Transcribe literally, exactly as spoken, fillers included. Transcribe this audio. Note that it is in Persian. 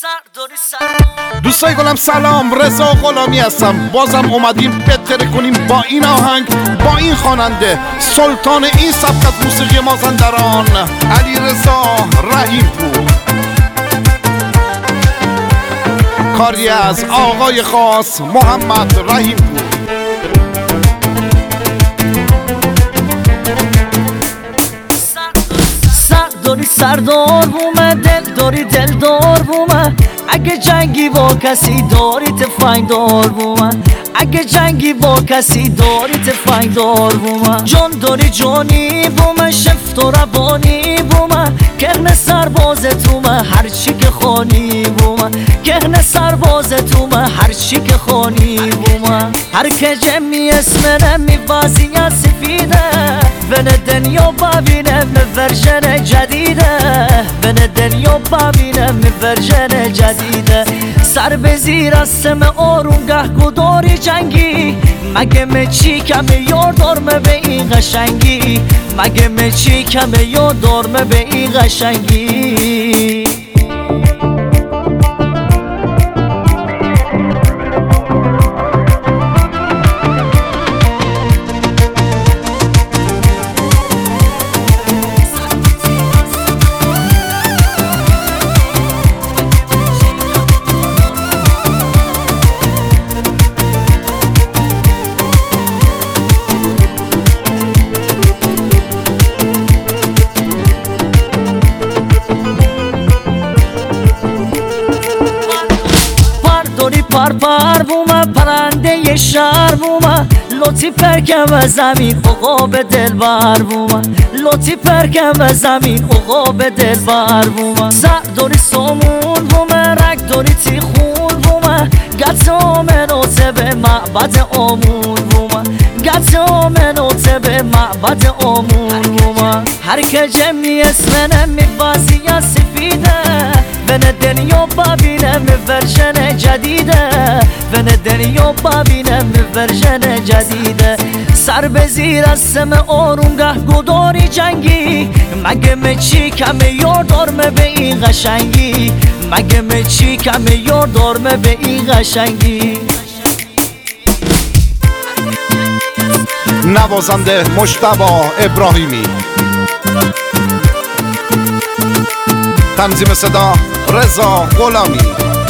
سرداری سلام دوستای گلم سلام، رضا غلامی هستم. بازم اومدیم بهتره کنیم با این آهنگ، با این خواننده، سلطان این سبک از موسیقی مازندران، علیرضا رحیم پور. کاری از آقای خاص محمد رحیم پور. سرداری سردار بومه، دل داری دل دار بومه. اگه جنگی با کسی داری تفنگ دار بومه، اگه جنگی با کسی داری تفنگ دار بومه. جان داری جانی بومه، شفت و ربانی بومه. کهنه سرباز تومه، هرچی که خانی بومه. کهنه سرباز تومه، هرچی که خانی بومه. هر که جمعی اسمنه میبازی از سفیده، بن دنیا ببینه می ورژن جدیده، بن دنیا ببینه می ورژن جدیده. سر به زیر از سم آرونگه گداری جنگی، مگه مچی کمه یار دارمه به این قشنگی، مگه مچی کمه یار دارمه به این قشنگی. پر پر بومه، پرنده ی شهر بومه. لطی پرکم زمین عقاب دلبر بومه، لطی پرکم زمین عقاب دلبر بومه. سرداری سامون بومه، رگ داری تیخون بومه. گت آمنوته به معبد آمون بومه، گت آمنوته به معبد آمون بومه. هر که جمعی اسمنه میبازی از سفیده، بن دنیا ببینه می ورژن جدیده، بن دنیا ببینه می ورژن جدیده. سر به زیر از سم آرونگه گداری جنگی، مگه مچی کمه یار دارمه به این قشنگی، مگه مچی کمه یار دارمه به این قشنگی. نوازنده مجتبی ابراهیمی. تنظیم صدا رضا غلامی.